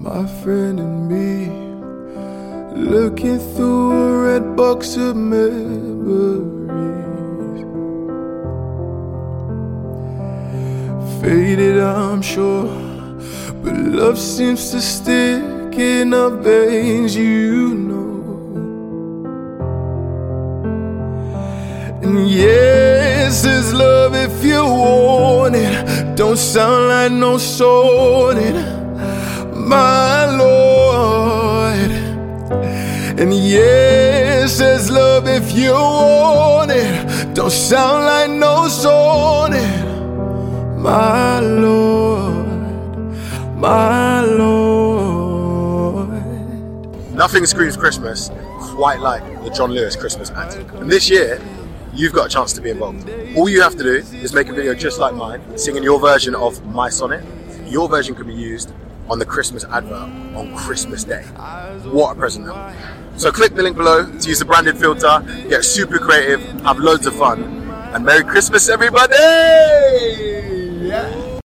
my friend and me, looking through a red box of memories. Faded, I'm sure, but love seems to stick in our veins, you know. And yes, there's love if you want it. Don't sound like no sonnet, my Lord. And yes, there's love if you want it. Don't sound like no sonnet, my Lord, my Lord. Nothing screams Christmas quite like the John Lewis Christmas anthem. And this year, you've got a chance to be involved. All you have to do is make a video just like mine, singing your version of My Sonnet. Your version can be used on the Christmas advert on Christmas Day. What a present that would be. So click the link below to use the branded filter, get super creative, have loads of fun, and Merry Christmas, everybody! Yeah.